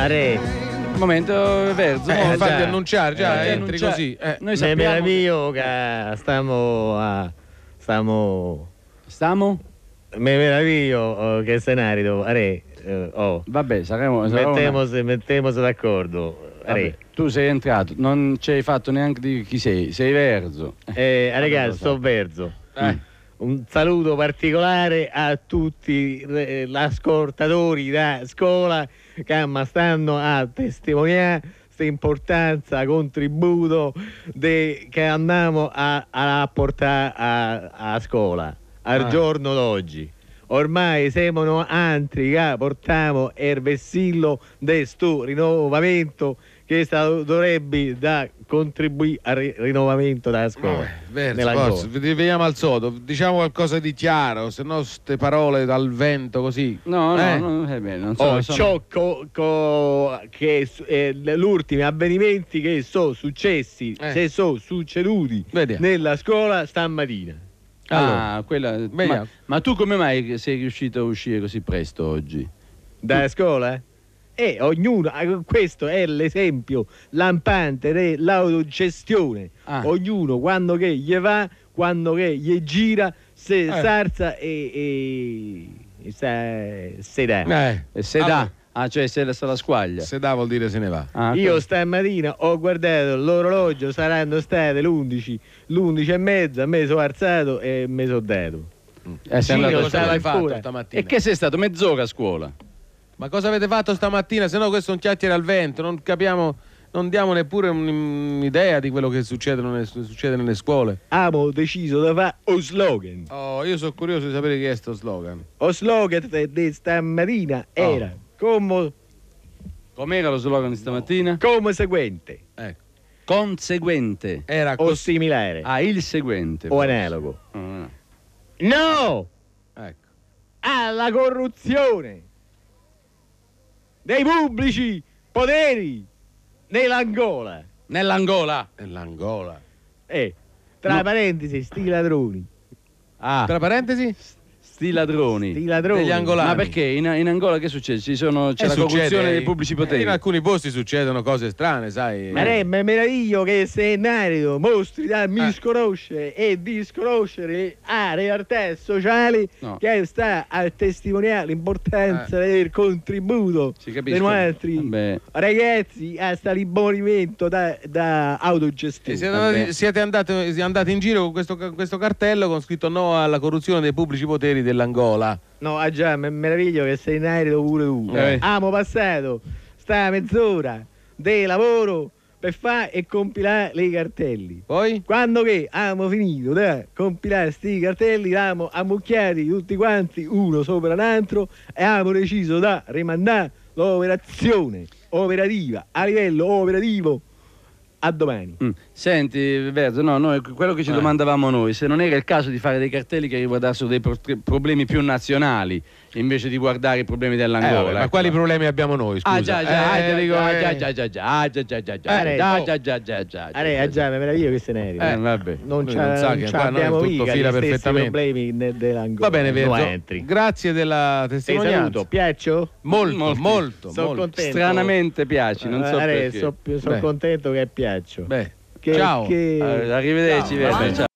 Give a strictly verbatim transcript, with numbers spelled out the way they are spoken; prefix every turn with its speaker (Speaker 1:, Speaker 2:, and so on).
Speaker 1: Are.
Speaker 2: Un momento, Verzo.
Speaker 3: Eh,
Speaker 2: mo-
Speaker 3: infatti
Speaker 1: già.
Speaker 3: annunciare, già
Speaker 2: Eh,
Speaker 3: entri
Speaker 2: annunciare.
Speaker 3: così. Eh.
Speaker 2: Noi
Speaker 1: Me
Speaker 2: sappiamo
Speaker 1: meraviglio che stiamo a... stiamo...
Speaker 2: Stiamo?
Speaker 1: Me meraviglio oh, che scenario, Are. eh, oh.
Speaker 2: Vabbè, saremo, saremo una-
Speaker 1: Mettiamoci, mettiamoci d'accordo.
Speaker 2: Vabbè,
Speaker 1: Are.
Speaker 2: tu sei entrato, non ci hai fatto neanche di chi sei, sei Verzo.
Speaker 1: Eh,
Speaker 2: Vabbè,
Speaker 1: ragazzi,
Speaker 2: lo so.
Speaker 1: sto Verzo.
Speaker 3: Eh.
Speaker 1: Un saluto particolare a tutti eh, gli ascoltatori da scuola che mi stanno a testimoniare questa importanza, contributo de, che andiamo a, a portare a, a scuola al
Speaker 3: Ah.
Speaker 1: giorno d'oggi. Ormai siamo altri che portiamo il vessillo di sto rinnovamento che sta, dovrebbe da contribuire al ri- rinnovamento della scuola.
Speaker 3: Eh, Verso,
Speaker 1: nella
Speaker 3: forza,
Speaker 1: scuola.
Speaker 3: vediamo al sodo, diciamo qualcosa di chiaro, se no ste parole dal vento così.
Speaker 2: No, no,
Speaker 3: Eh.
Speaker 2: no, è bene, non so.
Speaker 1: Oh,
Speaker 2: sono-
Speaker 1: ciò co- co- che eh, gli ultimi avvenimenti che sono successi,
Speaker 3: Eh.
Speaker 1: se sono succeduti
Speaker 3: Vediamo.
Speaker 1: nella scuola stamattina.
Speaker 2: Ah, quella... ma,
Speaker 3: vediamo.
Speaker 2: ma tu come mai sei riuscito a uscire così presto oggi?
Speaker 1: Dalla scuola? E ognuno, eh, questo è l'esempio lampante dell'autogestione.
Speaker 2: Ah.
Speaker 1: Ognuno quando che gli va, quando che gli gira, se
Speaker 3: Eh.
Speaker 1: sarza e, e, e se, se dà.
Speaker 3: Eh,
Speaker 2: E se
Speaker 3: allora,
Speaker 2: dà? Ah, cioè se la, se la squaglia.
Speaker 3: se dà vuol dire se ne va.
Speaker 2: Ah,
Speaker 1: Io
Speaker 2: que-
Speaker 1: stamattina ho guardato l'orologio, saranno state le undici, l'undici e mezza, me sono alzato e mi sono dato.
Speaker 2: eh, sei
Speaker 1: Sì,
Speaker 2: andato
Speaker 1: lo
Speaker 2: a
Speaker 3: cosa
Speaker 1: stava
Speaker 2: scuola.
Speaker 3: hai fatto
Speaker 1: ancora.
Speaker 3: stamattina?
Speaker 2: E che sei stato mezz'ora a scuola?
Speaker 3: Ma cosa avete fatto stamattina? Se no questo è un chiacchiere al vento, non capiamo, non diamo neppure un- un'idea di quello che succede nelle, succede nelle scuole.
Speaker 1: Abbiamo deciso di fare un slogan.
Speaker 3: Oh, io sono curioso di sapere chi è sto slogan.
Speaker 1: Lo slogan di stamattina era come,
Speaker 2: Com'era lo slogan di stamattina?
Speaker 1: come seguente
Speaker 3: Ecco.
Speaker 2: Conseguente.
Speaker 3: Era
Speaker 1: o
Speaker 3: così.
Speaker 1: similare
Speaker 2: Ah, il seguente.
Speaker 1: o
Speaker 2: forse.
Speaker 1: analogo.
Speaker 2: Ah.
Speaker 1: No
Speaker 3: Ecco.
Speaker 1: alla corruzione dei pubblici poteri nell'Angola.
Speaker 2: Nell'Angola.
Speaker 3: Nell'Angola.
Speaker 1: E tra
Speaker 2: No.
Speaker 1: parentesi, sti ladroni.
Speaker 2: Ah,
Speaker 3: Tra parentesi?
Speaker 2: sti ladroni.
Speaker 1: Sti ladroni.
Speaker 3: Degli angolani.
Speaker 2: Ma perché in, in Angola che succede? Ci sono, c'è
Speaker 3: Eh,
Speaker 2: la
Speaker 3: succede,
Speaker 2: corruzione
Speaker 3: eh,
Speaker 2: dei pubblici poteri.
Speaker 3: In alcuni posti succedono cose strane, sai.
Speaker 1: Ma è meraviglio che sei nato, mostri da misconoscere e disconoscere a realtà sociali
Speaker 2: No.
Speaker 1: che sta a testimoniare l'importanza del contributo
Speaker 2: Si capisce?
Speaker 1: dei nostri
Speaker 2: Vabbè.
Speaker 1: ragazzi a sta libonimento da, da
Speaker 3: E
Speaker 1: autogestione.
Speaker 3: siete,
Speaker 2: Vabbè.
Speaker 3: andati, siete andati, andati in giro con questo, con questo cartello con scritto no alla corruzione dei pubblici poteri dell'Angola.
Speaker 1: No, ah già, mi meraviglio che sei nato pure tu.
Speaker 2: Eh.
Speaker 1: Amo passato sta mezz'ora di lavoro per fare e compilare i cartelli.
Speaker 3: Poi?
Speaker 1: Quando che abbiamo finito di compilare sti cartelli, abbiamo ammucchiati tutti quanti uno sopra l'altro e abbiamo deciso di rimandare l'operazione operativa a livello operativo a domani.
Speaker 2: Mm. Senti, Verzo, no, noi, quello che ci
Speaker 3: Eh.
Speaker 2: domandavamo noi, se non era il caso di fare dei cartelli che riguardassero dei pro- problemi più nazionali, invece di guardare i problemi
Speaker 3: Eh,
Speaker 2: dell'Angola.
Speaker 3: vabbè, ma
Speaker 2: ecco.
Speaker 3: quali problemi abbiamo noi, scusa?
Speaker 2: Ah già già,
Speaker 3: Eh,
Speaker 2: ah,
Speaker 3: dico,
Speaker 2: già,
Speaker 3: eh.
Speaker 2: già, già, già, già, ah, già, già, già, già,
Speaker 1: Eh,
Speaker 2: già,
Speaker 1: oh.
Speaker 2: già, già, già, già,
Speaker 1: Are, ah già, mi meraviglio che se ne
Speaker 2: Eh, vabbè.
Speaker 1: Non,
Speaker 3: Lui
Speaker 1: c'ha,
Speaker 3: non sa
Speaker 1: non
Speaker 3: che
Speaker 1: c'ha
Speaker 3: qua noi
Speaker 1: abbiamo
Speaker 3: tutto
Speaker 1: mica
Speaker 3: fila
Speaker 1: gli stessi
Speaker 3: perfettamente.
Speaker 1: problemi ne- dell'Angola.
Speaker 3: Va bene,
Speaker 1: No
Speaker 3: Verzo.
Speaker 1: entri.
Speaker 3: Grazie della
Speaker 1: Ti
Speaker 3: testimonianza.
Speaker 1: saluto, piaccio?
Speaker 3: Molto,
Speaker 2: Molto.
Speaker 3: molto,
Speaker 1: Sono
Speaker 3: molto.
Speaker 1: contento.
Speaker 2: Stranamente piaci, non so
Speaker 1: Are,
Speaker 2: perché.
Speaker 1: so- sono
Speaker 3: Beh.
Speaker 1: contento che piaccio.
Speaker 3: Beh,
Speaker 1: Che-
Speaker 3: ciao.
Speaker 1: che-
Speaker 2: Eh, arrivederci,
Speaker 3: Ciao.
Speaker 2: Verzo, ciao.